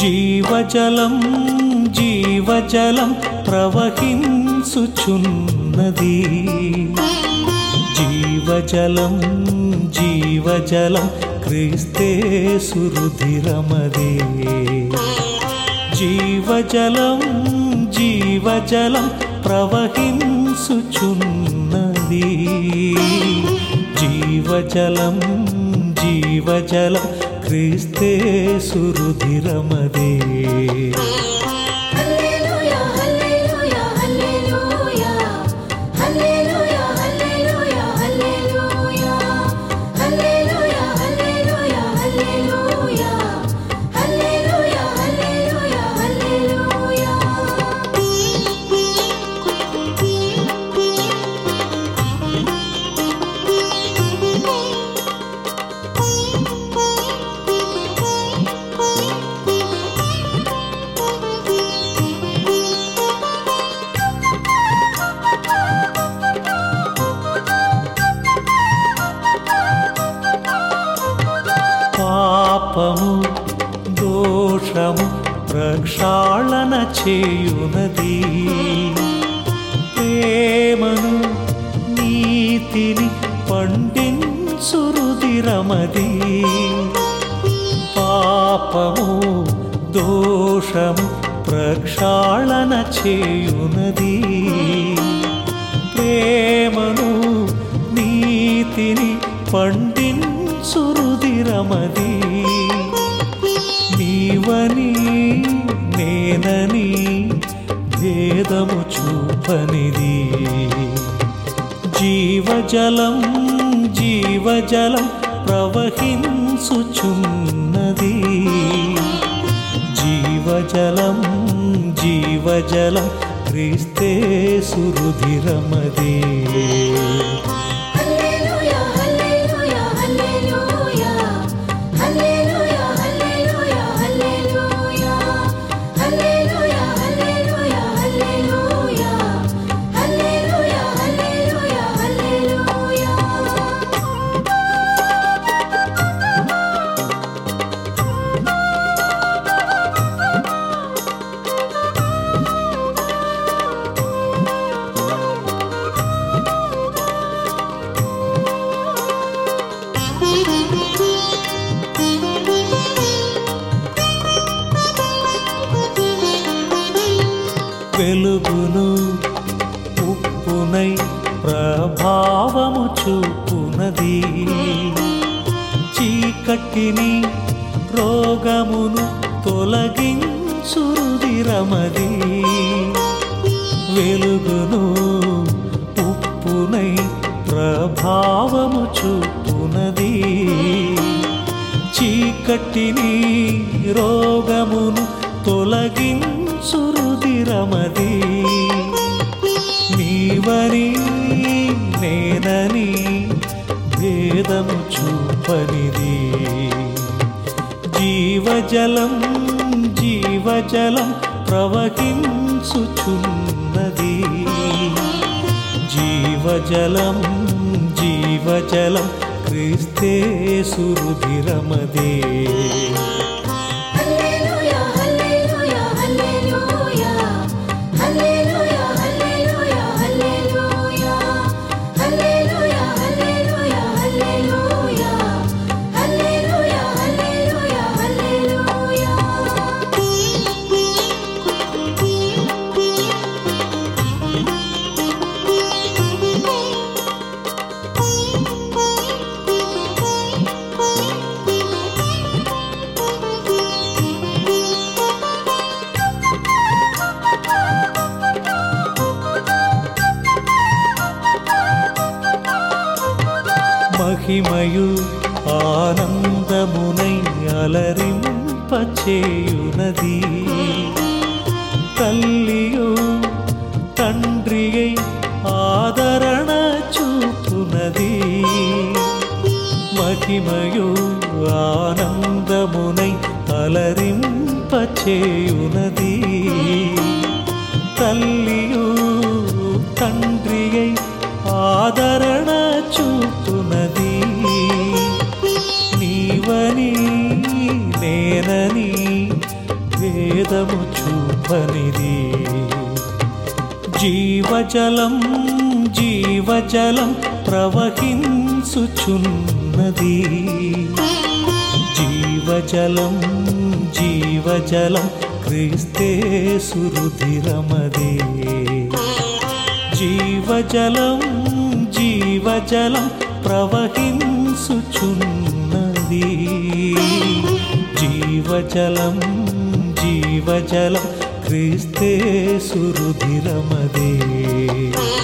జీవజలం జీవజలం ప్రవహించుచున్నది. జీవజలం జీవజలం క్రీస్తేసు రుధిరమదే. జీవజలం జీవజలం ప్రవహించుచున్నది. జీవజలం జీవజలం క్రీస్తేసు రుధిరమదే. పాపము దోషము ప్రక్షాళన చేయునది. ప్రేమను నీతిని పండించు రుధిరమది. పాపము దోషము ప్రక్షాళన చేయునది. ప్రేమను నీతిని పండించు రుధిరమది. నీవని నేనని భేదము చూపనిది. జీవజలం జీవజలం ప్రవహించుచున్నది. జీవజలం జీవజలం క్రీస్తేసు రుధిరమదే. వెలుగును ఉప్పునై ప్రభావము చూపునది. చీకటిని రోగమును తొలగించు రుధిరమది. వెలుగును ఉప్పునై ప్రభావము చూపునది. చీకటిని రోగమును తొలగించు రుధిరమది. నీవని నేనని భేదము చూపనిది. జీవజలం జీవజలం ప్రవహించుచున్నది. జీవజలం జీవజలం క్రీస్తేసు రుధిరమదే. మహిమయు ఆనందమునై అలరింపచేయునది. తల్లియు తండ్రియై ఆదరణ చూపునది. మహిమయు ఆనందమునై అలరింపచేయునది. తల్లియు తండ్రియై ఆదరణ చూపునది. నీవని నేనని భేదము చూపనిది. జీవజలం జీవజలం ప్రవహించుచున్నది. జీవజలం జీవజలం క్రీస్తేసు రుధిరమదే. జీవజలం జీవజలం ప్రవహించుచున్నది. జీవజలం జీవజలం క్రీస్తేసు రుధిరమదే.